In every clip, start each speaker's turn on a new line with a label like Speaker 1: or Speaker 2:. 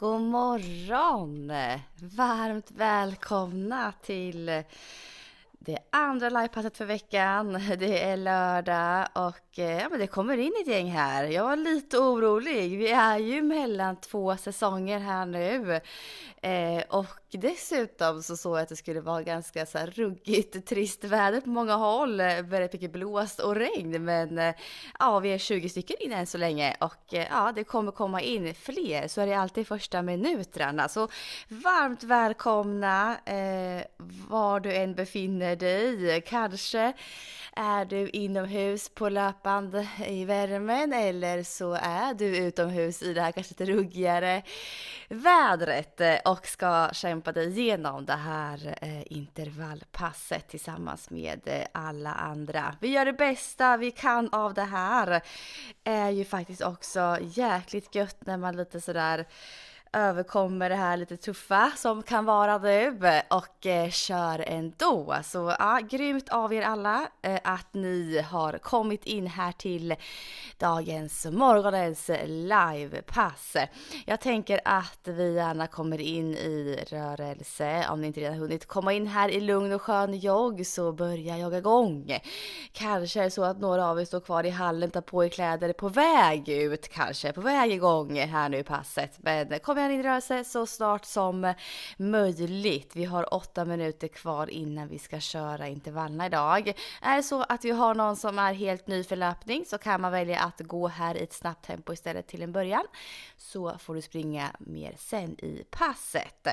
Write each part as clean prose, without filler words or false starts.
Speaker 1: God morgon! Varmt välkomna till det andra livepasset för veckan. Det är lördag och men det kommer in ett gäng här. Jag var lite orolig. Vi är ju mellan 2 säsonger här nu. Och dessutom så såg jag att det skulle vara ganska så här ruggigt, trist väder på många håll. Väldigt mycket blåst och regn. Men ja, vi är 20 stycken in än så länge. Och ja, det kommer komma in fler. Så är det alltid första minuterna. Så varmt välkomna var du än befinner dig. Kanske är du inomhus på löpande i värmen. Eller så är du utomhus i det här kanske lite ruggigare vädret. Och ska kämpa dig igenom det här intervallpasset tillsammans med alla andra. Vi gör det bästa vi kan av det här. Är ju faktiskt också jäkligt gött när man lite sådär överkommer det här lite tuffa som kan vara nu och kör ändå. Så ja, grymt av er alla att ni har kommit in här till morgonens livepass. Jag tänker att vi gärna kommer in i rörelse. Om ni inte redan hunnit komma in här i lugn och skön jogg så börja jogga igång. Kanske är det så att några av er står kvar i hallen, tar på er kläder på väg ut, kanske på väg igång här nu i passet. Men kom in i rörelse så snart som möjligt. Vi har 8 minuter kvar innan vi ska köra intervallerna idag. Är det så att vi har någon som är helt ny för löpning så kan man välja att gå här i ett snabbt tempo istället till en början. Så får du springa mer sen i passet.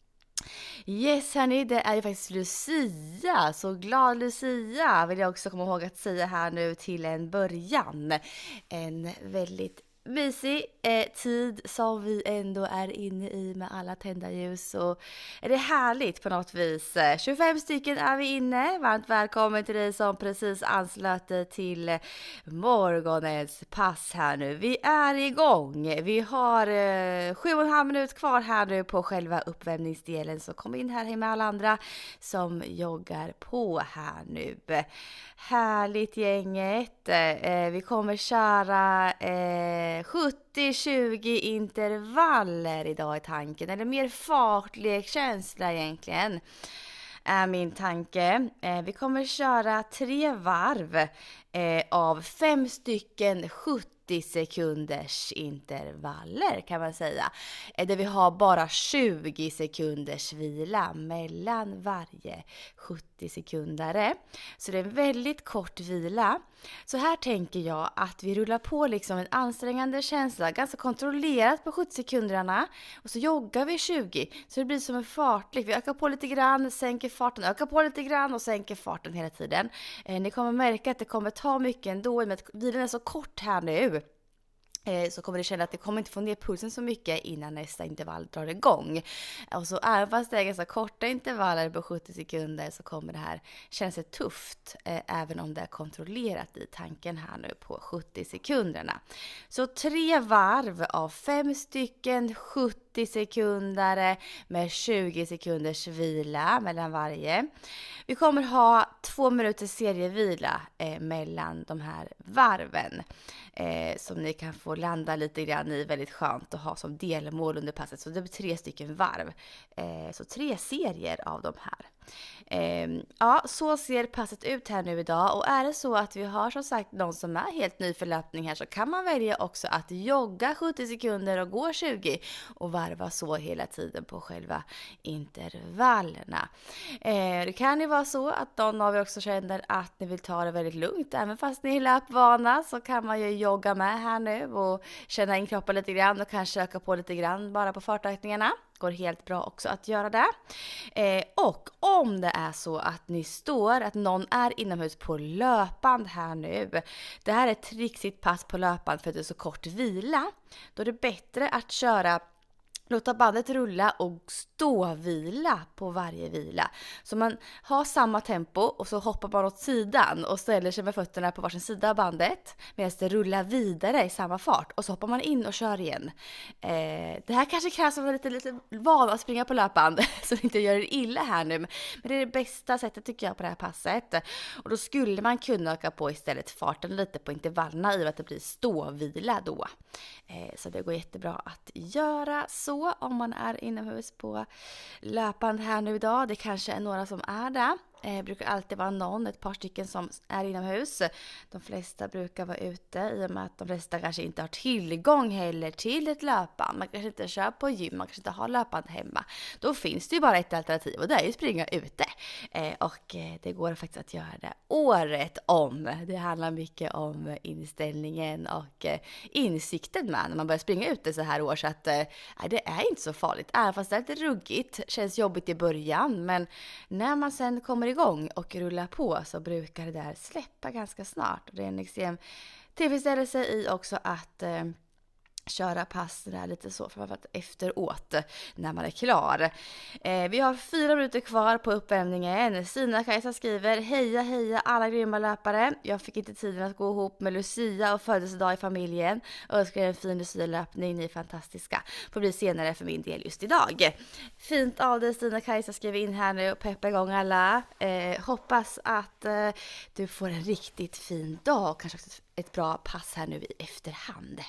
Speaker 1: Yes hörni, det är ju faktiskt Lucia, så glad Lucia vill jag också komma ihåg att säga här nu till en början. En väldigt mysig tid som vi ändå är inne i med alla tända ljus, och är det härligt på något vis. 25 stycken är vi inne. Varmt välkommen till dig som precis anslöt dig till morgonens pass här nu. Vi är igång. Vi har 7,5 minuter kvar här nu på själva uppvärmningsdelen, så kom in här med alla andra som joggar på här nu. Härligt gänget. Vi kommer köra 70-20 intervaller idag i tanken, eller mer fartlekkänsla egentligen är min tanke. Vi kommer köra 3 varv av 5 stycken 70 sekunders intervaller kan man säga. Där vi har bara 20 sekunders vila mellan varje 70 sekundare. Så det är en väldigt kort vila. Så här tänker jag att vi rullar på liksom en ansträngande känsla, ganska kontrollerat på 70 sekunderna. Och så joggar vi 20. Så det blir som en fartlek. Vi ökar på lite grann, sänker farten, ökar på lite grann och sänker farten hela tiden. Ni kommer märka att det kommer ta mycket ändå, i och med att vilan är så kort här nu. Så kommer ni känna att det kommer inte få ner pulsen så mycket innan nästa intervall drar igång. Och så även fast det är ganska korta intervaller på 70 sekunder så kommer det här kännas tufft. Även om det är kontrollerat i tanken här nu på 70 sekunderna. Så 3 varv av 5 stycken 70 sekunder med 20 sekunders vila mellan varje. Vi kommer ha 2 minuters serievila mellan de här varven. Som ni kan få landa lite grann i, väldigt skönt att ha som delmål under passet. Så det blir 3 stycken varv. Så 3 serier av de här. Ja, så ser passet ut här nu idag. Och är det så att vi har som sagt någon som är helt ny för löpning här, så kan man välja också att jogga 70 sekunder och gå 20 och varva så hela tiden på själva intervallerna. Det kan ju vara så att någon av er också känner att ni vill ta det väldigt lugnt. Även fast ni är löpvana så kan man ju jogga med här nu och känna in kroppen lite grann och kanske öka på lite grann bara på fartökningarna. Går helt bra också att göra det. Och om det är så att ni står, att någon är inomhus på löpband här nu. Det här är ett trixigt pass på löpband för att det är så kort vila. Då är det bättre att köra Låta bandet rulla och ståvila på varje vila. Så man har samma tempo och så hoppar man åt sidan och ställer sig med fötterna på varsin sida av bandet medan det rullar vidare i samma fart. Och så hoppar man in och kör igen. Det här kanske krävs som lite van att springa på löpband så det inte gör det illa här nu. Men det är det bästa sättet tycker jag på det här passet. Och då skulle man kunna öka på istället farten lite på intervallerna i och att det blir ståvila då. Så det går jättebra att göra så. så om man är inomhus på löpande här nu idag. Det kanske är några som är där. Det brukar alltid vara ett par stycken som är inomhus. De flesta brukar vara ute i och med att de flesta kanske inte har tillgång heller till ett löpband. Man kanske inte kör på gym, man kanske inte har löpband hemma. Då finns det ju bara ett alternativ och det är ju springa ute. Och det går faktiskt att göra det året om. Det handlar mycket om inställningen och insikten med när man börjar springa ute så här år. Så att det är inte så farligt. Även fast det är lite ruggigt, känns jobbigt i början. Men när man sen kommer igång och rullar på så brukar det där släppa ganska snart. Och det är en extrem tillfredsställelse i också att köra pass där lite så för att efteråt när man är klar. Vi har 4 minuter kvar på uppvärmningen. Stina-Kajsa skriver: heja alla grymma löpare. Jag fick inte tiden att gå ihop med Lucia och födelsedag i familjen. Önskar en fin Lucia-löpning. Ni är fantastiska. Får bli senare för min del just idag. Fint av dig Stina-Kajsa, skriver in här nu och peppa igång alla. Hoppas att du får en riktigt fin dag och kanske också ett bra pass här nu i efterhand.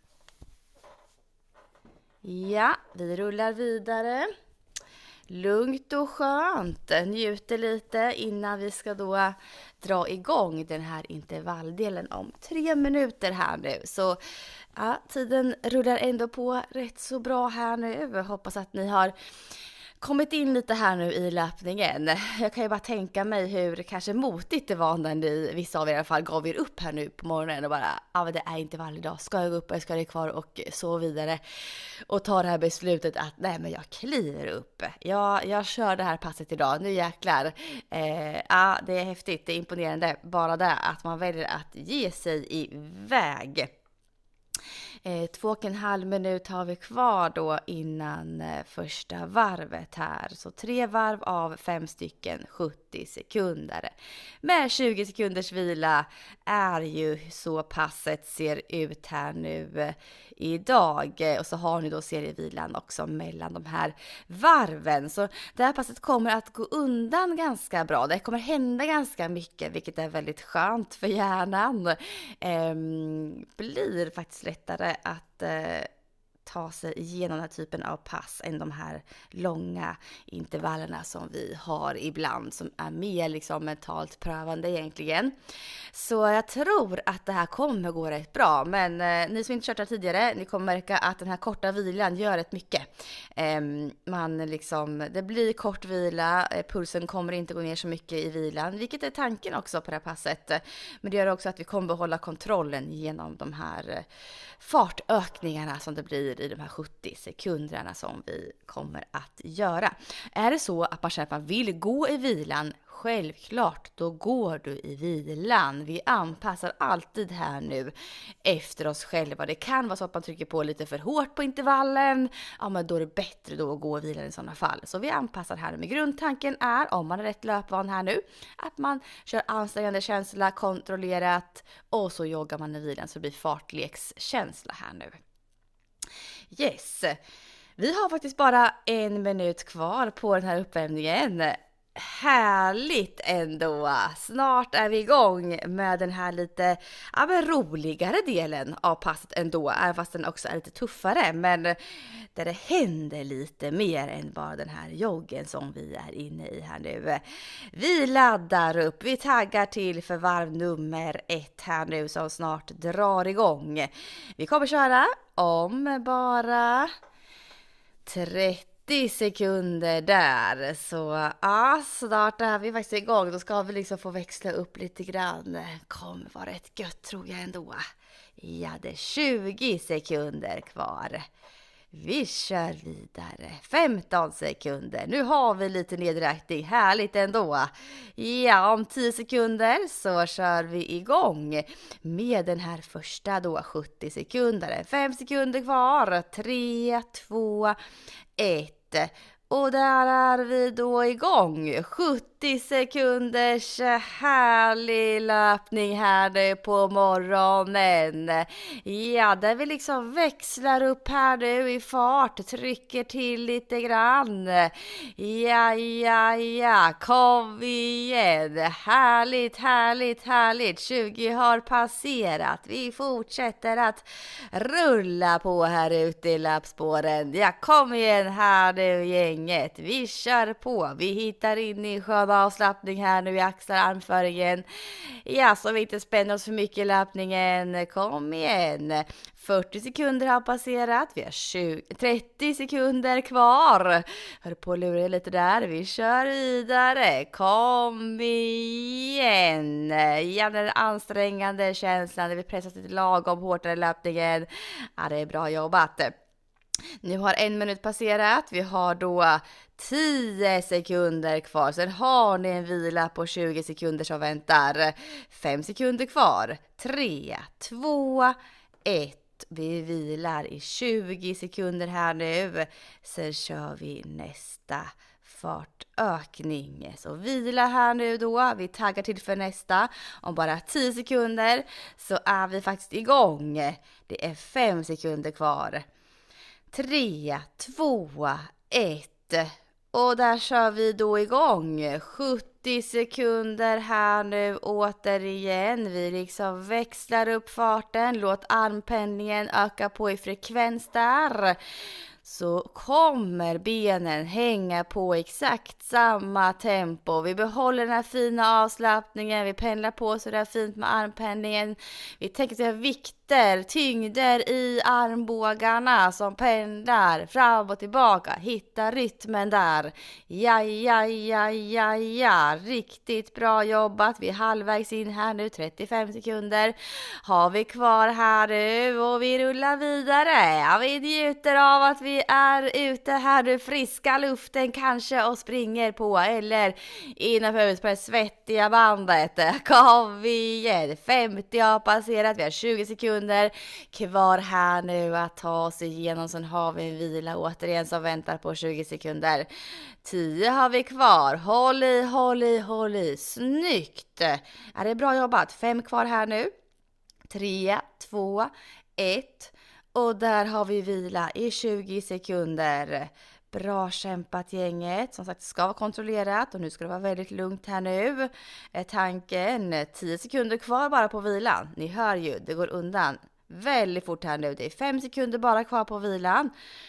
Speaker 1: Ja, vi rullar vidare. Lugnt och skönt. Njuter lite innan vi ska då dra igång den här intervalldelen om 3 minuter här nu. Så ja, tiden rullar ändå på rätt så bra här nu. Jag hoppas att ni har kommit in lite här nu i löpningen. Jag kan ju bara tänka mig hur kanske motigt det var när ni, vissa av er i alla fall, gav er upp här nu på morgonen och bara, men det är inte varje dag, ska jag gå upp, ska jag kvar och så vidare. Och ta det här beslutet att nej men jag kliver upp. Jag kör det här passet idag, nu jäklar. Det är häftigt, det är imponerande. Bara det att man väljer att ge sig iväg. 2,5 minut har vi kvar då innan första varvet här. Så 3 varv av 5 stycken 70 sekunder. Med 20 sekunders vila är ju så passet ser ut här nu idag. Och så har ni då serievilan också mellan de här varven. Så det här passet kommer att gå undan ganska bra. Det kommer hända ganska mycket, vilket är väldigt skönt för hjärnan. Blir faktiskt lättare att ta sig igenom den här typen av pass än de här långa intervallerna som vi har ibland, som är mer liksom mentalt prövande egentligen. Så jag tror att det här kommer gå rätt bra, men ni som inte kört här tidigare, ni kommer märka att den här korta vilan gör rätt mycket. Det blir kort vila, pulsen kommer inte gå ner så mycket i vilan, vilket är tanken också på det här passet. Men det gör också att vi kommer behålla kontrollen genom de här fartökningarna som det blir i de här 70 sekunderna som vi kommer att göra. Är det så att man känner att man vill gå i vilan, självklart, då går du i vilan. Vi anpassar alltid här nu efter oss själva. Det kan vara så att man trycker på lite för hårt på intervallen. Ja, men då är det bättre då att gå i vilan i sådana fall. Så vi anpassar här nu. Men grundtanken är, om man är rätt löpvan här nu, att man kör ansträngande känsla, kontrollerat, och så joggar man i vilan så det blir fartlekskänsla här nu. Yes, vi har faktiskt bara 1 minut kvar på den här uppvärmningen. Härligt ändå. Snart är vi igång med den här lite roligare delen av passet ändå, även fast den också är lite tuffare, men där det händer lite mer än bara den här joggen som vi är inne i här nu. Vi laddar upp, vi taggar till för varv nummer 1 här nu som snart drar igång. Vi kommer köra om bara 30 sekunder där, så snart är vi faktiskt igång. Då ska vi liksom få växla upp lite grann. Kommer vara rätt gött tror jag ändå. Ja, det är 20 sekunder kvar. Vi kör vidare. 15 sekunder. Nu har vi lite nedräkning. Härligt ändå. Ja, om 10 sekunder så kör vi igång med den här första då 70 sekunder. 5 sekunder kvar. 3, 2, 1. Och där är vi då igång. 70 70 sekunders härlig löpning här nu på morgonen. Ja, där vi liksom växlar upp här nu i fart, trycker till lite grann. Ja, kom igen. Härligt, härligt, härligt. 20 har passerat. Vi fortsätter att rulla på här ute i löpspåren. Ja, kom igen här nu gänget. Vi kör på. Vi hittar in i skön avslappning här nu i axlar, armföringen. Ja, så vi inte spänner oss för mycket i löpningen. Kom igen. 40 sekunder har passerat. Vi har 30 sekunder kvar. Hör på att lura lite där. Vi kör vidare. Kom igen. Ja, den ansträngande känslan. Där vi pressar lite lagom hårt i löpningen. Ja, det är bra jobbat. Nu har 1 minut passerat. Vi har då 10 sekunder kvar. Sen har ni en vila på 20 sekunder som väntar. 5 sekunder kvar. 3, 2, 1. Vi vilar i 20 sekunder här nu. Sen kör vi nästa fartökning. Så vila här nu då. Vi taggar till för nästa. Om bara 10 sekunder så är vi faktiskt igång. Det är 5 sekunder kvar. 3, 2, 1. Och där kör vi då igång. 70 sekunder här nu återigen. Vi liksom växlar upp farten. Låt armpendlingen öka på i frekvens där. Så kommer benen hänga på exakt samma tempo. Vi behåller den här fina avslappningen. Vi pendlar på så där fint med armpendlingen. Vi tänker sig vikter, tyngder i armbågarna som pendlar fram och tillbaka. Hitta rytmen där. Ja. Riktigt bra jobbat. Vi är halvvägs in här nu. 35 sekunder har vi kvar här nu. Och vi rullar vidare. Ja, vi njuter av att vi är ute här nu. Friska luften kanske och springer på. Eller inomhus på det svettiga bandet. Kom igen. 50 har passerat. Vi har 20 sekunder kvar här nu att ta oss igenom. Sen har vi en vila återigen som väntar på 20 sekunder. 10 har vi kvar. Håll i. Snyggt. Är det bra jobbat? 5 kvar här nu. 3, 2, 1. Och där har vi vila i 20 sekunder. Bra kämpat gänget. Som sagt, det ska vara kontrollerat och nu ska det vara väldigt lugnt här nu. Tanken 10 sekunder kvar bara på vilan. Ni hör ju, det går undan väldigt fort här nu. Det är 5 sekunder bara kvar på vilan.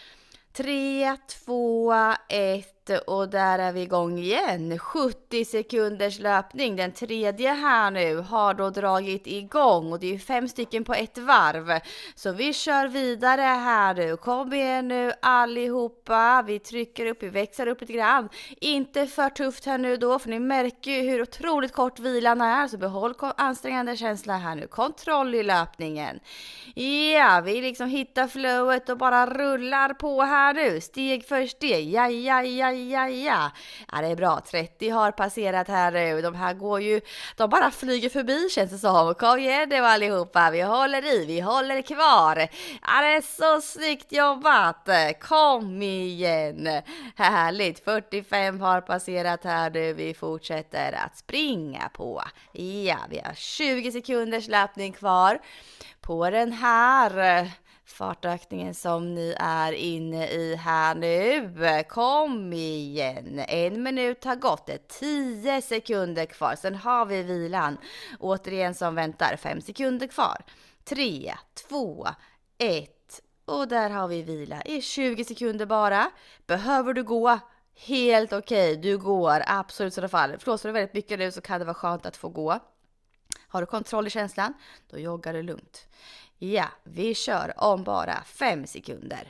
Speaker 1: 3, 2, 1 och där är vi igång igen. 70 sekunders löpning. Den tredje här nu har då dragit igång och det är 5 stycken på ett varv. Så vi kör vidare här nu. Kom igen nu allihopa. Vi trycker upp, vi växer upp lite grann. Inte för tufft här nu då, för ni märker ju hur otroligt kort vilan är. Så behåll ansträngande känsla här nu. Kontroll i löpningen. Ja, vi liksom hittar flowet och bara rullar på här nu. Steg för steg. Ja. Ja, det är bra. 30 har passerat här nu. De här går ju, de bara flyger förbi känns det som. Kom igen nu allihopa. Vi håller kvar. Ja, det är så snyggt jobbat. Kom igen. Härligt. 45 har passerat här nu. Vi fortsätter att springa på. Ja, vi har 20 sekunders löpning kvar på den här fartökningen som ni är inne i här nu. Kom igen. 1 minut har gått. Det är 10 sekunder kvar. Sen har vi vilan. Återigen som väntar. 5 sekunder kvar. 3, 2, 1. Och där har vi vila i 20 sekunder bara. Behöver du gå? Helt okej. Du går absolut i alla fall. Flåsar du väldigt mycket nu så kan det vara skönt att få gå. Har du kontroll i känslan? Då joggar du lugnt. Ja, vi kör om bara 5 sekunder.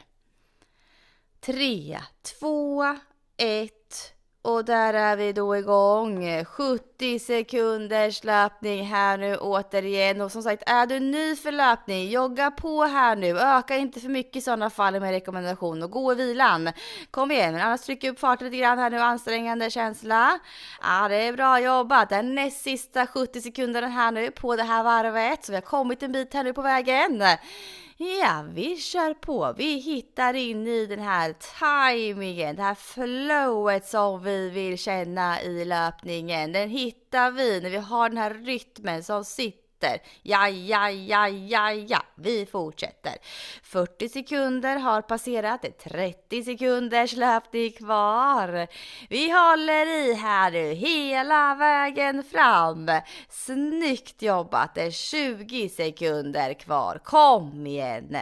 Speaker 1: 3, 2, 1. Och där är vi då igång. 70 sekunders löpning här nu återigen. Och som sagt, är du ny för löpning, jogga på här nu. Öka inte för mycket i sådana fall med rekommendation och gå i vilan. Kom igen, men annars tryck upp farten lite grann här nu. Ansträngande känsla. Ja, det är bra jobbat. Den näst sista 70 sekunderna här nu på det här varvet. Så vi har kommit en bit här nu på vägen. Ja, vi kör på. Vi hittar in i den här timingen, det här flowet som vi vill känna i löpningen. Den hittar vi när vi har den här rytmen som sitter. Ja. Vi fortsätter. 40 sekunder har passerat. Det är 30 sekunders löpning kvar. Vi håller i här nu hela vägen fram. Snyggt jobbat. Det är 20 sekunder kvar. Kom igen.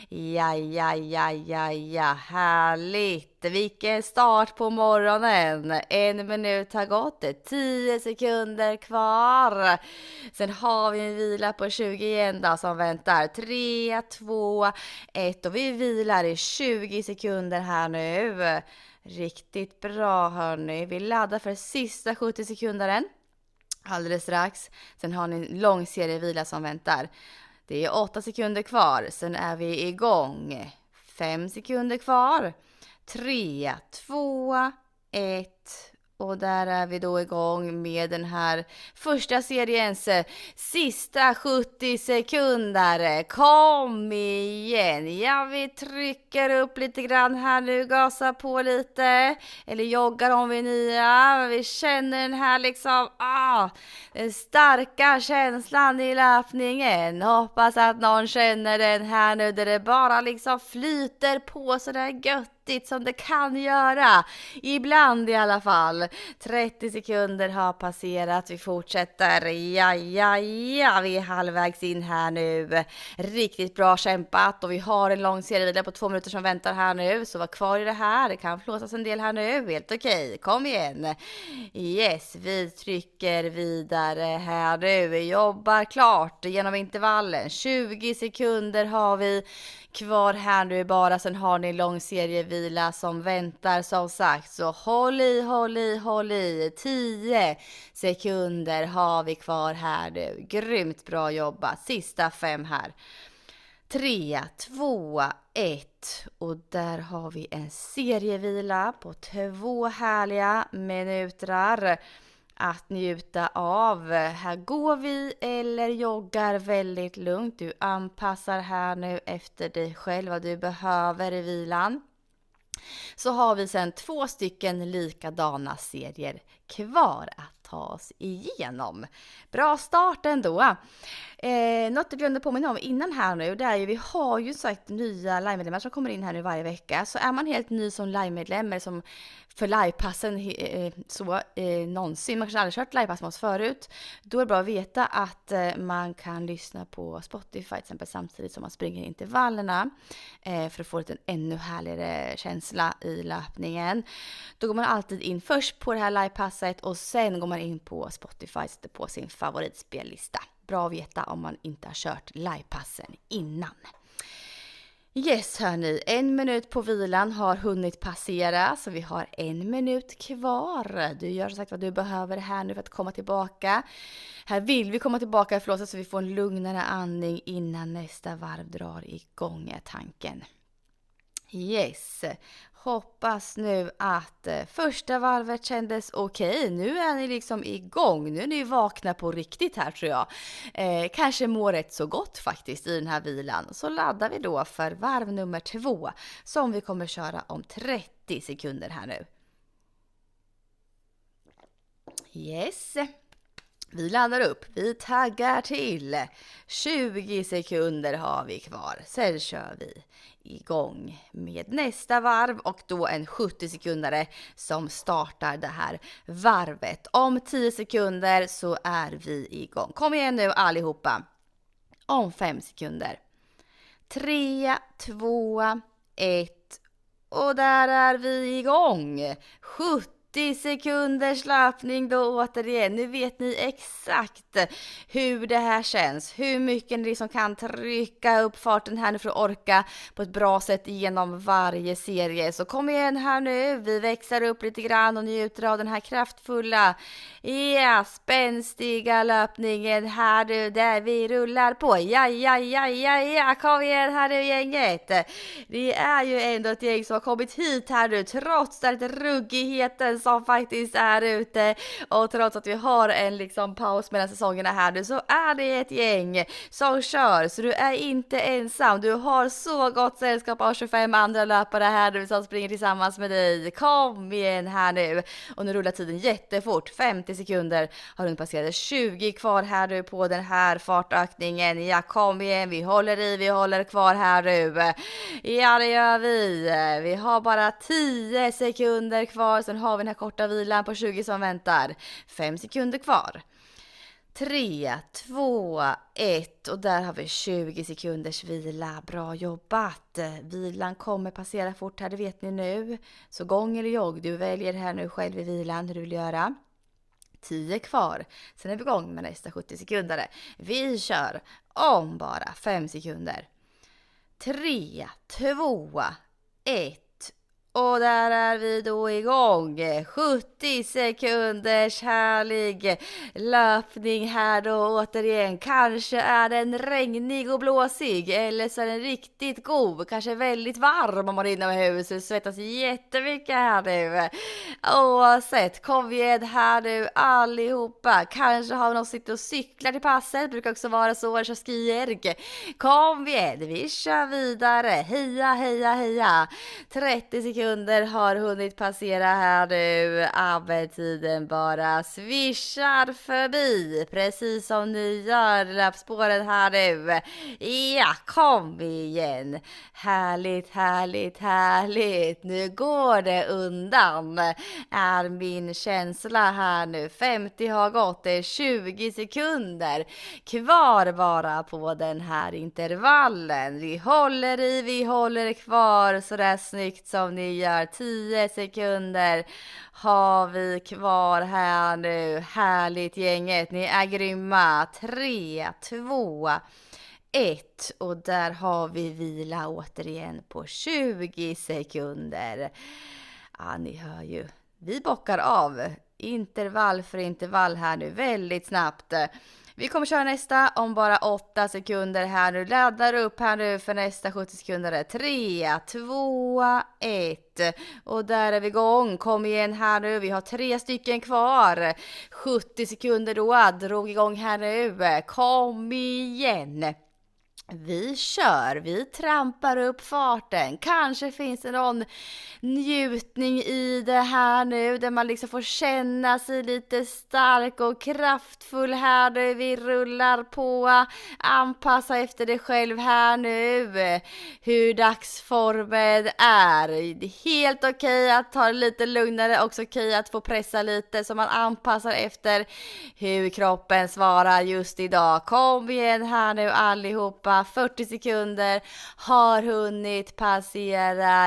Speaker 1: Ja. Härligt. Vilken start på morgonen. 1 minut har gått. Det är 10 sekunder kvar. Sen har vi en vila på 20 igen då, som väntar. 3, 2, 1 och vi vilar i 20 sekunder här nu. Riktigt bra hörni. Vi laddar för sista 70 sekunderen. Alldeles strax. Sen har ni en lång serie vila som väntar. Det är 8 sekunder kvar. Sen är vi igång. 5 sekunder kvar. 3, 2, 1 och där är vi då igång med den här första seriens sista 70 sekunder. Kom igen! Ja, vi trycker upp lite grann här nu, gasar på lite. Eller joggar om vi är nya. Vi känner den här liksom, den starka känslan i löpningen. Hoppas att någon känner den här nu där det bara liksom flyter på så där gött som det kan göra. Ibland i alla fall. 30 sekunder har passerat. Vi fortsätter. Ja. Vi är halvvägs in här nu. Riktigt bra kämpat. Och vi har en lång serievila på 2 minuter som väntar här nu. Så var kvar i det här. Det kan flåsas en del här nu. Helt okej. Kom igen. Yes, vi trycker vidare här nu. Vi jobbar klart genom intervallen. 20 sekunder har vi kvar här nu bara. Sen har ni en lång serievila som väntar som sagt. Så håll i. 10 sekunder har vi kvar här nu. Grymt bra jobbat. Sista 5 här. 3, 2, 1 och där har vi en serievila på 2 härliga minuter att njuta av. Här går vi eller joggar väldigt lugnt. Du anpassar här nu efter dig själv vad du behöver i vilan. Så har vi sen 2 stycken likadana serier kvar att ta oss igenom. Bra start ändå. Något jag glömde påminna om innan här nu, det är ju vi har ju sagt nya live-medlemmar som kommer in här nu varje vecka. Så är man helt ny som live-medlem eller som för livepassen någonsin, man kanske aldrig kört livepass med oss förut, då är det bra att veta att man kan lyssna på Spotify till exempel samtidigt som man springer intervallerna för att få en ännu härligare känsla i löpningen. Då går man alltid in först på det här livepasset och sen går man in på Spotify och sätter på sin favoritspellista. Bra att veta om man inte har kört livepassen innan. Yes hörni, 1 minut på vilan har hunnit passera så vi har 1 minut kvar. Du gör som sagt vad du behöver här nu för att komma tillbaka. Här vill vi komma tillbaka i flåset så vi får en lugnare andning innan nästa varv drar igång är tanken. Yes, hoppas nu att första varvet kändes okej. Nu är ni liksom igång. Nu är ni vakna på riktigt här tror jag. Kanske mår rätt så gott faktiskt i den här vilan. Så laddar vi då för varv nummer 2 som vi kommer köra om 30 sekunder här nu. Yes. Vi laddar upp, vi taggar till. 20 sekunder har vi kvar. Sen kör vi igång med nästa varv och då en 70 sekundare som startar det här varvet. Om 10 sekunder så är vi igång. Kom igen nu allihopa. Om 5 sekunder. 3, 2, 1 och där är vi igång. 70 sekunders löpning då återigen. Nu vet ni exakt hur det här känns. Hur mycket ni liksom kan trycka upp farten här nu för att orka på ett bra sätt genom varje serie. Så kom igen här nu. Vi växer upp lite grann och njuter av den här kraftfulla, spänstiga löpningen här nu där vi rullar på. Ja. Kom igen här nu gänget. Det är ju ändå ett gäng som har kommit hit här nu trots den ruggigheten som faktiskt är ute. Och trots att vi har en liksom paus mellan säsongerna här nu, så är det ett gäng som kör. Så du är inte ensam. Du har så gott sällskap av 25 andra löpare här nu som springer tillsammans med dig. Kom igen här nu. Och nu rullar tiden jättefort. 50 sekunder har du passerat. 20 kvar här nu på den här fartökningen. Ja, kom igen. Vi håller kvar här nu. Ja, det gör vi. Vi har bara 10 sekunder kvar. Sen har vi den här korta vilan på 20 som väntar. 5 sekunder kvar. 3, 2, 1 och där har vi 20 sekunders vila. Bra jobbat. Vilan kommer passera fort här, det vet ni nu. Så gång eller jogg, du väljer här nu själv i vilan hur du vill göra. 10 kvar. Sen är vi igång med nästa 70 sekunder. Vi kör om bara 5 sekunder. 3, 2, 1. Och där är vi då igång. 70 sekunders härlig löpning här då återigen. Kanske är den regnig och blåsig eller så är den riktigt god. Kanske väldigt varm om man är inomhus. Svettas jättemycket här nu. Oavsett, kom igen här nu allihopa. Kanske har någon sitter och cyklar till passet. Det brukar också vara så. Eller kör skierg. Kom igen, vi kör vidare. Heja, heja, heja. 30 sekunder har hunnit passera här nu. Arbetstiden bara svischar förbi. Precis som ni gör löpspåren här nu. Ja, kom igen. Härligt, härligt, härligt. Nu går det undan. Är min känsla här nu. 50 har gått. Det är 20 sekunder kvar bara på den här intervallen. Vi håller kvar så där snyggt som ni gör. 10 sekunder har vi kvar här nu. Härligt gänget, ni är grymma. 3, 2, 1 och där har vi vila återigen på 20 sekunder. Ja, ni hör ju. Vi bockar av intervall för intervall här nu väldigt snabbt. Vi kommer köra nästa om bara 8 sekunder här nu. Laddar upp här nu för nästa 70 sekunder. 3, 2, 1. Och där är vi igång. Kom igen här nu. Vi har 3 stycken kvar. 70 sekunder då. Drog igång här nu. Kom igen. Vi kör, vi trampar upp farten. Kanske finns det någon njutning i det här nu där man liksom får känna sig lite stark och kraftfull här nu. Vi rullar på, anpassa efter dig själv här nu. Hur dagsformen är. Det är helt okej att ta det lite lugnare, också okej att få pressa lite så man anpassar efter hur kroppen svarar just idag. Kom igen här nu allihopa. 40 sekunder har hunnit passera.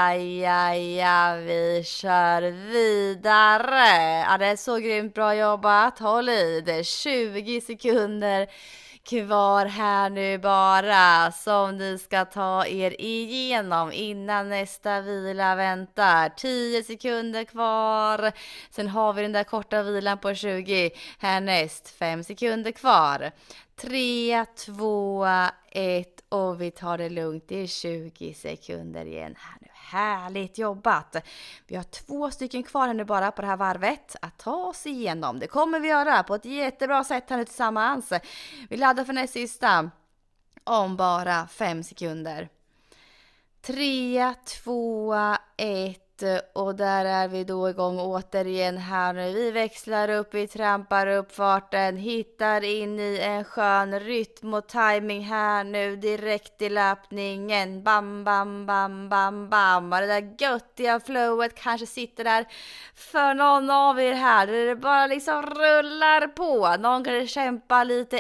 Speaker 1: Ja, vi kör vidare. Ja, det är så grymt bra jobbat. Håll i det. 20 sekunder kvar här nu bara som ni ska ta er igenom innan nästa vila väntar. 10 sekunder kvar. Sen har vi den där korta vilan på 20. Härnäst 5 sekunder kvar. 3, 2, 1 och vi tar det lugnt. Det är 20 sekunder igen här nu. Härligt jobbat. Vi har 2 stycken kvar här nu bara på det här varvet att ta oss igenom. Det kommer vi göra på ett jättebra sätt här nu tillsammans. Vi laddar för nästa sista om bara 5 sekunder. 3, 2, 1 och där är vi då igång återigen här nu. Vi växlar upp, vi trampar upp farten, hittar in i en skön rytm och timing här nu direkt i löpningen. Bam, bam, bam, bam, bam. Och det där göttiga flowet kanske sitter där för någon av er här. Det bara liksom rullar på. Någon kan kämpa lite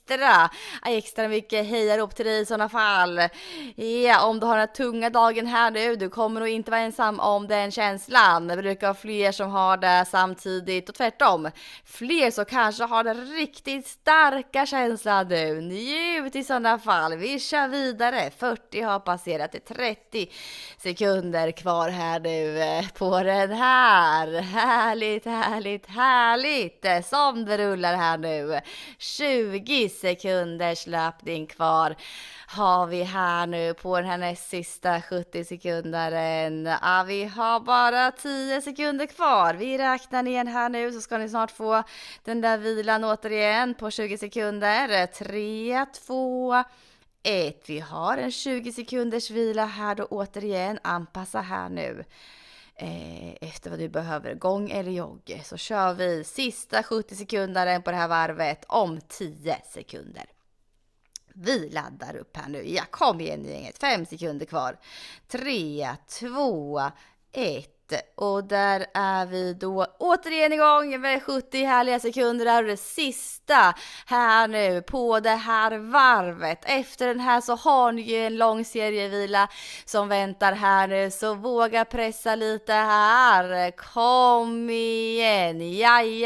Speaker 1: extra mycket. Hejar upp till dig i sådana fall. Ja, om du har den här tunga dagen här nu, du kommer nog inte vara ensam om den känslan. Det brukar vara fler som har det samtidigt och tvärtom. Fler som kanske har den riktigt starka känslan nu. Njut i sådana fall. Vi kör vidare. 40 har passerat. Det är 30 sekunder kvar här nu på den här. Härligt, härligt, härligt. Som det rullar här nu. 20 sekunders löpning kvar har vi här nu på den här näst sista 70 sekunderen. Ja, vi har bara 10 sekunder kvar. Vi räknar ner här nu så ska ni snart få den där vilan återigen på 20 sekunder. 3, 2, 1. Vi har en 20 sekunders vila här då återigen. Anpassa här nu. Efter vad du behöver, gång eller jogg. Så kör vi sista 70 sekunder på det här varvet om 10 sekunder. Vi laddar upp här nu. Ja, kom igen gänget. 5 sekunder kvar. 3, 2, 1. Och där är vi då återigen igång med 70 härliga sekunder. Där är det sista här nu på det här varvet. Efter den här så har ni ju en lång serievila som väntar här nu. Så våga pressa lite här. Kom igen.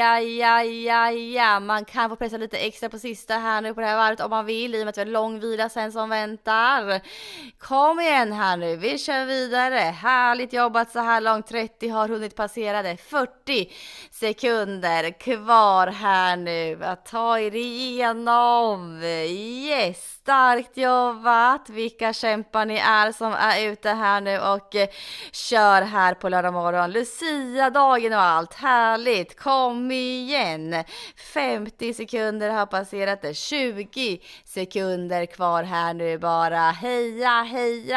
Speaker 1: Ja. Man kan få pressa lite extra på sista här nu på det här varvet om man vill. I och med att vi har lång vila sen som väntar. Kom igen här nu. Vi kör vidare. Härligt jobbat så här långt. 30 har hunnit passera det. 40 sekunder kvar här nu att ta er igenom. Yes, starkt jobbat. Vilka kämpar ni är som är ute här nu och kör här på lördag morgon. Lucia-dagen och allt. Härligt. Kom igen. 50 sekunder har passerat det. 20 sekunder kvar här nu bara. Heja.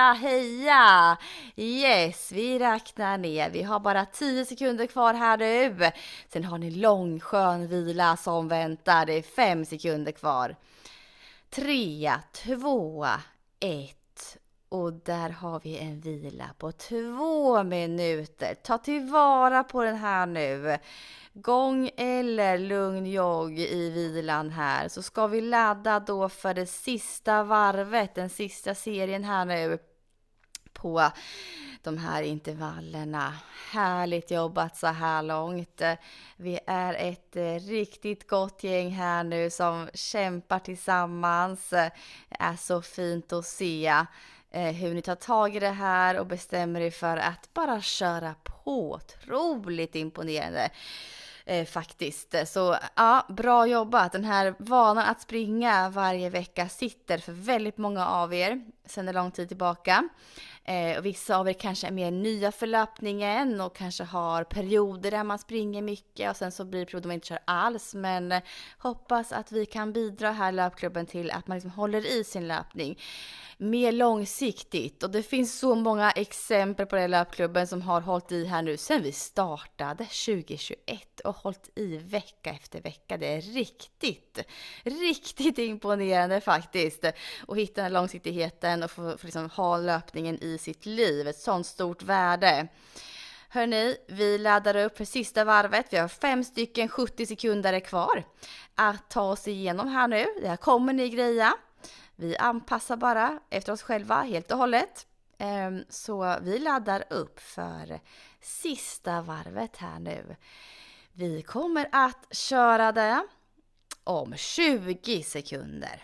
Speaker 1: Yes, vi räknar ner. Vi har bara 10 sekunder kvar här nu. Sen har ni lång skön vila som väntar. Det är 5 sekunder kvar. 3, 2, 1. Och där har vi en vila på 2 minuter. Ta tillvara på den här nu. Gång eller lugn jogg i vilan här. Så ska vi ladda då för det sista varvet. Den sista serien här nu. På de här intervallerna. Härligt jobbat så här långt. Vi är ett riktigt gott gäng här nu som kämpar tillsammans. Det är så fint att se hur ni tar tag i det här och bestämmer er för att bara köra på. Otroligt imponerande. Faktiskt. Så ja, bra jobbat. Den här vanan att springa varje vecka sitter för väldigt många av er sedan en lång tid tillbaka. Och vissa av er kanske är mer nya för löpningen och kanske har perioder där man springer mycket och sen så blir det perioder man inte kör alls. Men hoppas att vi kan bidra här i löpklubben till att man liksom håller i sin löpning mer långsiktigt. Och det finns så många exempel på den löpklubben som har hållit i här nu sen vi startade 2021 och hållit i vecka efter vecka. Det är riktigt imponerande faktiskt. Och hitta den här långsiktigheten och få liksom ha löpningen i sitt liv. Ett sånt stort värde. Hörrni, vi laddar upp för sista varvet. Vi har 5 stycken 70 sekunder kvar att ta oss igenom här nu. Det här kommer ni greja. Vi anpassar bara efter oss själva helt och hållet. Så vi laddar upp för sista varvet här nu. Vi kommer att köra det om 20 sekunder.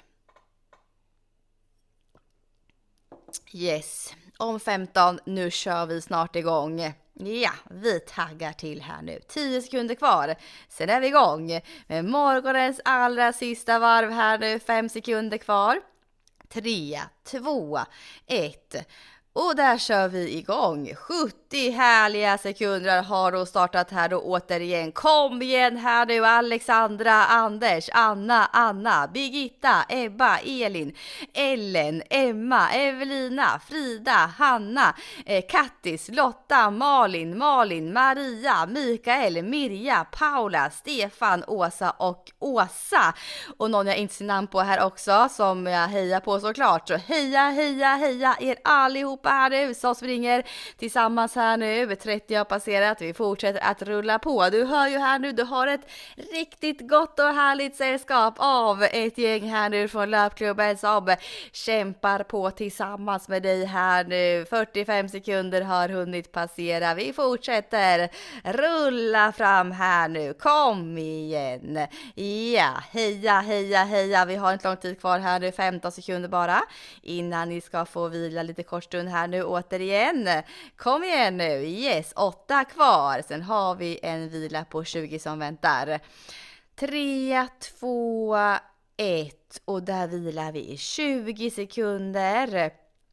Speaker 1: Yes, om 15, nu kör vi snart igång. Ja, vi taggar till här nu. 10 sekunder kvar. Sen är vi igång med morgonens allra sista varv här nu. 5 sekunder kvar. 3, 2, 1. Och där kör vi igång. 70 härliga sekunder har då startat här då återigen. Kom igen här nu Alexandra, Anders, Anna, Birgitta, Ebba, Elin, Ellen, Emma, Evelina, Frida, Hanna, Kattis, Lotta, Malin, Maria, Mikael, Mirja, Paula, Stefan, Åsa och Åsa. Och någon jag inte ser namn på här också som jag hejar på såklart. Så heja er allihopa här nu som springer tillsammans här nu. 30 har passerat. Vi fortsätter att rulla på. Du hör ju här nu, du har ett riktigt gott och härligt sällskap av ett gäng här nu från löpklubben som kämpar på tillsammans med dig här nu. 45 sekunder har hunnit passera. Vi fortsätter rulla fram här nu. Kom igen. Ja, heja. Vi har inte lång tid kvar här nu. 15 sekunder bara innan ni ska få vila lite kort stund här nu återigen. Kom igen nu. Yes, 8 kvar. Sen har vi en vila på 20 som väntar. 3, 2, 1. Och där vilar vi i 20 sekunder.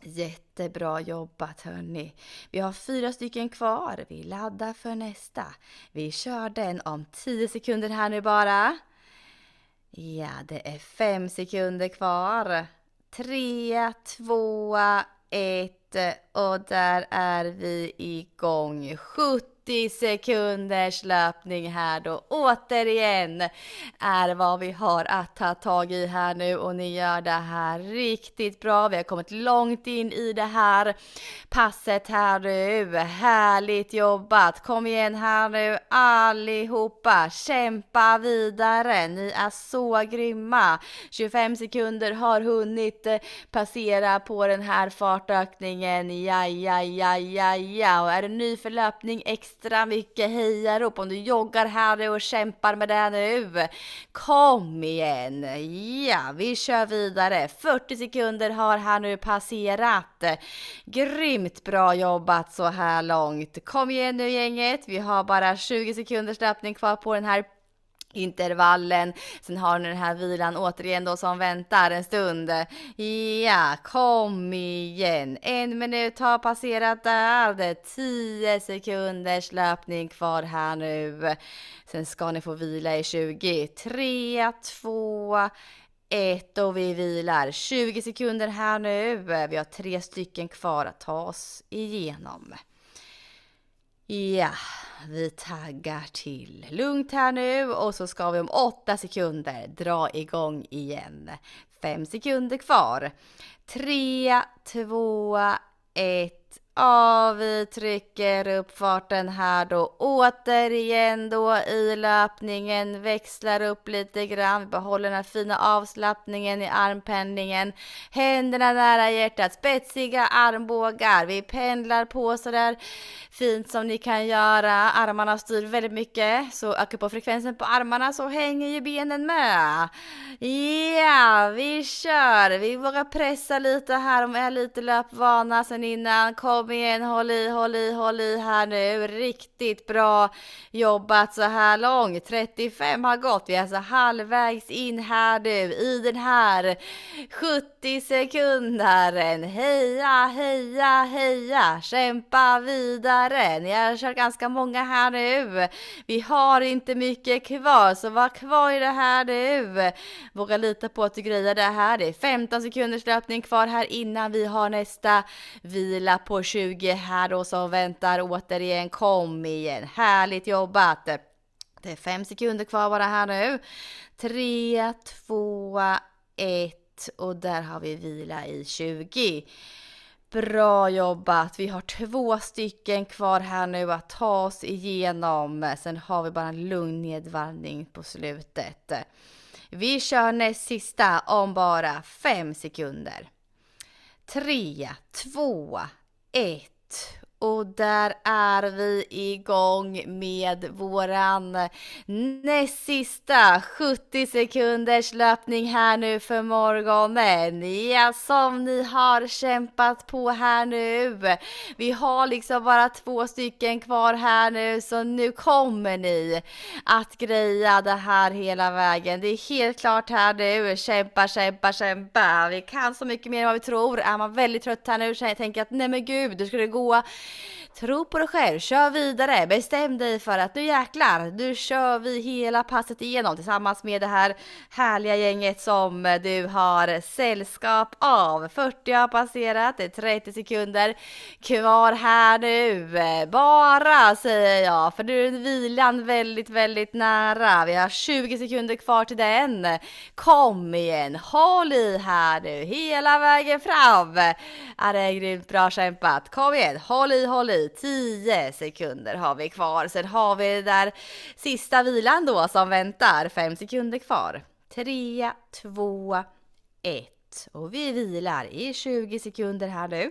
Speaker 1: Jättebra jobbat hörni. Vi har 4 stycken kvar. Vi laddar för nästa. Vi kör den om 10 sekunder här nu bara. Ja, det är 5 sekunder kvar. 3, 2, 1 och där är vi igång. 70 sekunders löpning här då. Återigen är vad vi har att ta tag i här nu och ni gör det här riktigt bra. Vi har kommit långt in i det här passet här nu. Härligt jobbat. Kom igen här nu allihopa. Kämpa vidare. Ni är så grymma. 25 sekunder har hunnit passera på den här fartökningen. Ja. Och är du ny för löpning, extra mycket hejarop om du joggar här nu och kämpar med det nu. Kom igen. Ja, vi kör vidare. 40 sekunder har här nu passerat. Grymt bra jobbat så här långt. Kom igen nu gänget. Vi har bara 20 sekunders löpning kvar på den här intervallen. Sen har ni den här vilan återigen då som väntar en stund. Ja, kom igen. 1 minut har passerat där. Det är 10 sekunders löpning kvar här nu. Sen ska ni få vila i 20. 3, 2, 1 och vi vilar. 20 sekunder här nu. Vi har 3 stycken kvar att ta oss igenom. Ja, vi taggar till. Lugnt här nu och så ska vi om 8 sekunder dra igång igen. 5 sekunder kvar. 3, 2, 1. Ja, vi trycker upp farten här då. Återigen då i löpningen. Växlar upp lite grann. Vi behåller den här fina avslappningen i armpenningen. Händerna nära hjärtat. Spetsiga armbågar. Vi pendlar på sådär fint som ni kan göra. Armarna styr väldigt mycket. Så ökar på frekvensen på armarna så hänger ju benen med. Ja, vi kör. Vi vågar pressa lite här om jag är lite löpvana sen innan. Kom igen, håll i här nu. Riktigt bra jobbat så här långt. 35 har gått. Vi är alltså halvvägs in här nu i den här 70 sekunderen. Heja. Kämpa vidare. Ni har kört ganska många här nu. Vi har inte mycket kvar så var kvar i det här nu. Våga lita på att du grejer det här. Det är 15 sekunders löpning kvar här innan vi har nästa vila på 20 här då som väntar. Återigen, kom igen. Härligt jobbat. Det är 5 sekunder kvar bara här nu. 3, 2, 1 och där har vi vila i 20. Bra jobbat. Vi har 2 stycken kvar här nu att ta oss igenom. Sen har vi bara en lugn nedvarvning på slutet. Vi kör näst sista om bara 5 sekunder. 3, 2, 1. Och där är vi igång med våran näst sista 70 sekunders löpning här nu för morgonen. Ja, som ni har kämpat på här nu. Vi har liksom bara 2 stycken kvar här nu så nu kommer ni att greja det här hela vägen. Det är helt klart här nu. Kämpa. Vi kan så mycket mer än vad vi tror. Är man väldigt trött här nu så jag tänker att nej men gud, du skulle gå. Tro på dig själv, kör vidare, bestäm dig för att nu jäklar, nu kör vi hela passet igenom tillsammans med det här härliga gänget som du har sällskap av. 40 har passerat, det är 30 sekunder kvar här nu. Bara säger jag, för du är vilan väldigt nära. Vi har 20 sekunder kvar till den. Kom igen, håll i här nu, hela vägen fram. Är det grymt bra kämpat. Kom igen, håll i. 10 sekunder har vi kvar. Sen har vi där sista vilan då som väntar. 5 sekunder kvar. 3, 2, 1. Och vi vilar i 20 sekunder här nu.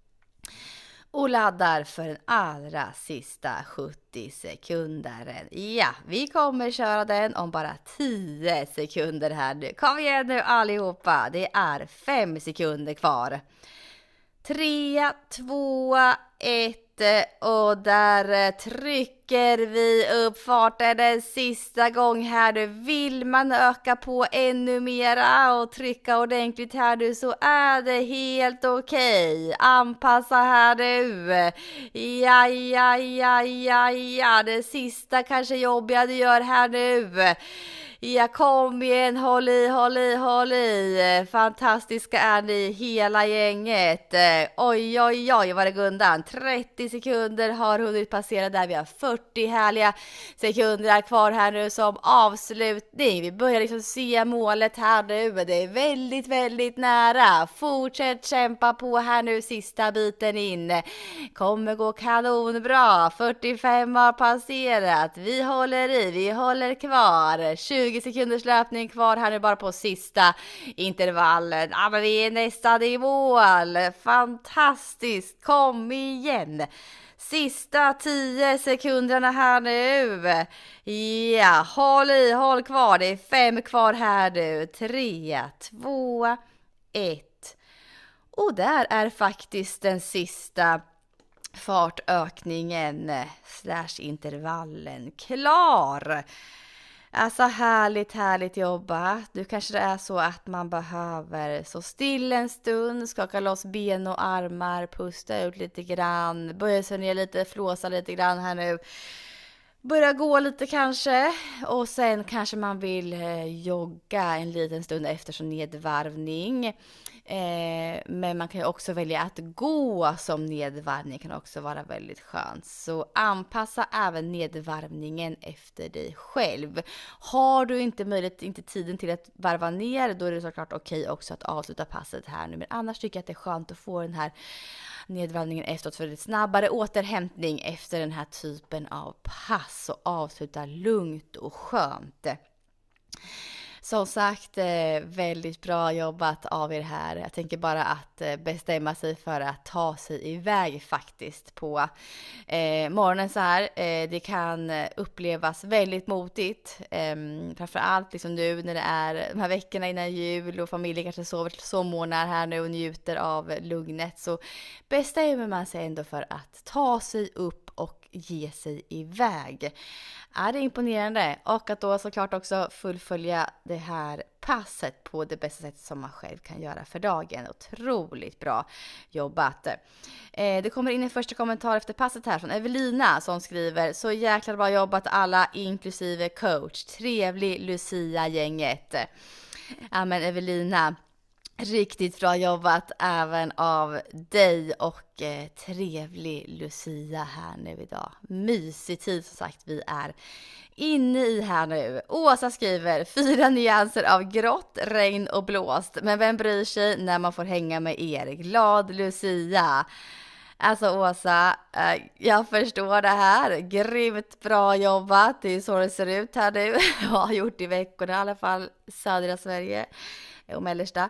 Speaker 1: Och laddar för den allra sista 70 sekunder. Ja, vi kommer köra den om bara 10 sekunder här nu. Kom igen nu allihopa. Det är 5 sekunder kvar. 3, 2, 1 och där trycker trycker vi upp farten en sista gång här nu. Vill man öka på ännu mera och trycka ordentligt här nu så är det helt okej. Anpassa här nu. Ja. Det sista kanske jobbiga du gör här nu. Ja, kom igen, håll i. Fantastiska är ni hela gänget. Oj, vad det Gundan. 30 sekunder har hunnit passera där. Vi har 40 härliga sekunder kvar här nu som avslutning. Vi börjar liksom se målet här nu. Det är väldigt, väldigt nära. Fortsätt kämpa på här nu, sista biten in. Kommer gå kanonbra. 45 har passerat. Vi håller i, vi håller kvar. 20 sekunders löpning kvar här nu bara på sista intervallen. Ja, men vi är nästan i mål. Fantastiskt. Kom igen. Sista 10 sekunderna här nu. Ja, håll kvar. Det är 5 kvar här nu. 3, 2, 1. Och där är faktiskt den sista fartökningen / intervallen klar. Alltså härligt jobbat. Du kanske det är så att man behöver så still en stund, skaka loss ben och armar, pusta ut lite grann, böja sig ner lite, flåsa lite grann här nu. Börja gå lite kanske och sen kanske man vill jogga en liten stund efter som nedvarvning. Men man kan ju också välja att gå som nedvarvning, kan också vara väldigt skönt. Så anpassa även nedvarvningen efter dig själv. Har du inte tiden till att varva ner, då är det såklart okej också att avsluta passet här nu. Men annars tycker jag att det är skönt att få den här nedvarvningen efteråt för lite snabbare återhämtning efter den här typen av pass och avsluta lugnt och skönt. Som sagt, väldigt bra jobbat av er här. Jag tänker bara att bestämma sig för att ta sig iväg faktiskt på morgonen så här. Det kan upplevas väldigt motigt. Framförallt liksom nu när det är de här veckorna innan jul och familjen kanske sover sovmorgnar här nu och njuter av lugnet. Så bestämmer man sig ändå för att ta sig upp och ge sig iväg. Är det imponerande? Och att då såklart också fullfölja det här passet på det bästa sättet som man själv kan göra för dagen. Otroligt bra jobbat. Det kommer in en första kommentar efter passet här från Evelina som skriver: så jäkla bra jobbat alla inklusive coach. Trevlig Lucia-gänget. Ja men Evelina, riktigt bra jobbat även av dig och trevlig Lucia här nu idag. Mysig tid som sagt vi är inne i här nu. Åsa skriver 4 nyanser av grått, regn och blåst. Men vem bryr sig när man får hänga med er? Glad Lucia. Alltså Åsa, jag förstår det här. Grymt bra jobbat. Det är så det ser ut här nu. Jag har gjort i veckorna i alla fall södra Sverige och mellersta.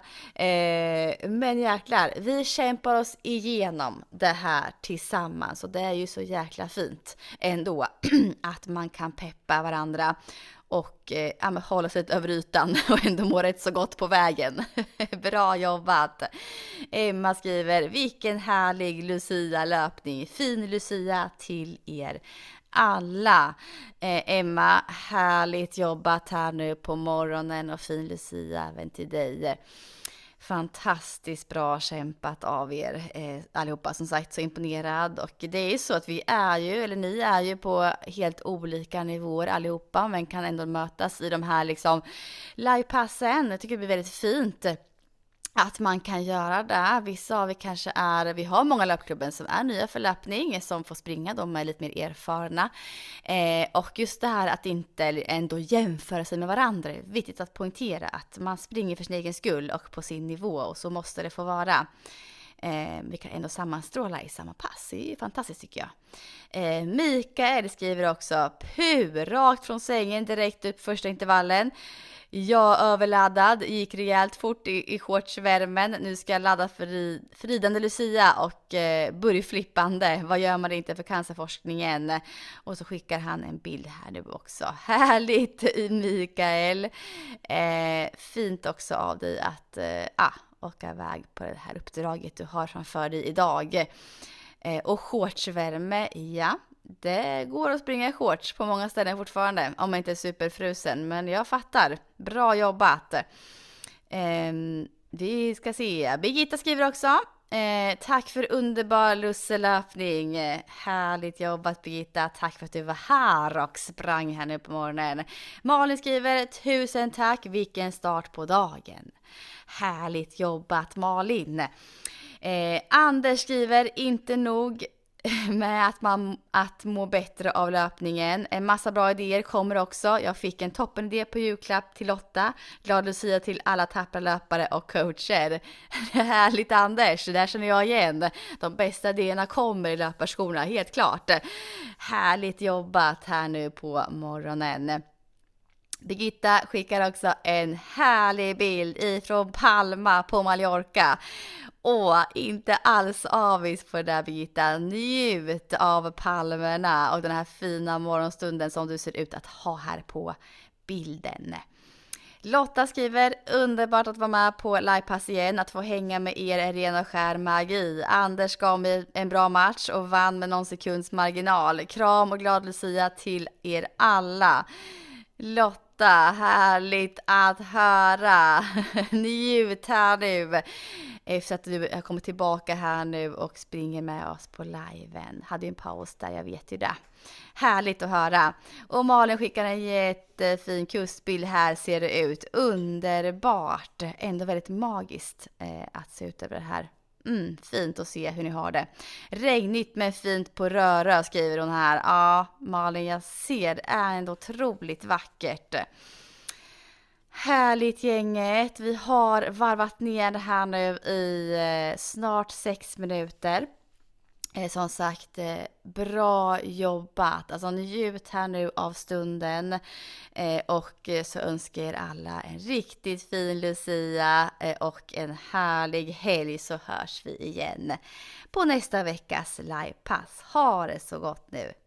Speaker 1: Men jäklar, vi kämpar oss igenom det här tillsammans. Och det är ju så jäkla fint ändå att man kan peppa varandra och hålla sig över ytan och ändå må rätt så gott på vägen. Bra jobbat! Emma skriver, vilken härlig Lucia-löpning. Fin Lucia till er alla. Emma, härligt jobbat här nu på morgonen och fin Lucia även till dig. Fantastiskt bra kämpat av er allihopa, som sagt så imponerad. Och det är ju så att ni är ju på helt olika nivåer allihopa, men kan ändå mötas i de här liksom livepassen. Jag tycker det blir väldigt fint att man kan göra det. Vissa av er vi har många löpklubben som är nya för löpning, som får springa, de är lite mer erfarna. Och just det här att inte ändå jämföra sig med varandra, är viktigt att poängtera att man springer för sin egen skull och på sin nivå, och så måste det få vara. Vi kan ändå sammanstråla i samma pass, det är ju fantastiskt tycker jag. Mikael skriver också, rakt från sängen direkt upp första intervallen. Jag överladdad, gick rejält fort i shortsvärmen. Nu ska jag ladda för fridande Lucia och burgflippande. Vad gör man inte för cancerforskningen? Och så skickar han en bild här nu också. Härligt Mikael. Fint också av dig att åka iväg på det här uppdraget du har framför dig idag. Och shortsvärme, ja. det går att springa i shorts på många ställen fortfarande, om man inte är superfrusen. Men jag fattar. Bra jobbat. Vi ska se. Birgitta skriver också. Tack för underbar lusselöpning. Härligt jobbat Birgitta. Tack för att du var här och sprang här nu på morgonen. Malin skriver 1000 tack. Vilken start på dagen. Härligt jobbat Malin. Anders skriver inte nog med att må bättre av löpningen. En massa bra idéer kommer också. Jag fick en toppenidé på julklapp till Lotta. Glad Lucia till alla tappra löpare och coacher. Härligt Anders, det där känner jag igen. De bästa idéerna kommer i löparskorna, helt klart. Härligt jobbat här nu på morgonen. Birgitta skickar också en härlig bild ifrån Palma på Mallorca. Inte alls avis på det där Birgitta. Njut av palmerna och den här fina morgonstunden som du ser ut att ha här på bilden. Lotta skriver, underbart att vara med på livepass igen, att få hänga med er är ren och skär magi. Anders gav mig en bra match och vann med någon sekunds marginal. Kram och glad Lucia till er alla. Lotta, härligt att höra. Njut här nu. Efter att du har kommit tillbaka här nu och springer med oss på liven. Hade en paus där, jag vet ju det. Härligt att höra. Och Malin skickar en jättefin kustbild här ser det ut. Underbart. Ändå väldigt magiskt att se ut över det här. Fint att se hur ni har det. Regnigt men fint på Rörö skriver hon här. Ja, Malin, jag ser det är ändå otroligt vackert. Härligt gänget. Vi har varvat ner det här nu i snart 6 minuter. Som sagt, bra jobbat. Alltså njut här nu av stunden. Och så önskar er alla en riktigt fin Lucia och en härlig helg, så hörs vi igen på nästa veckas livepass. Ha det så gott nu.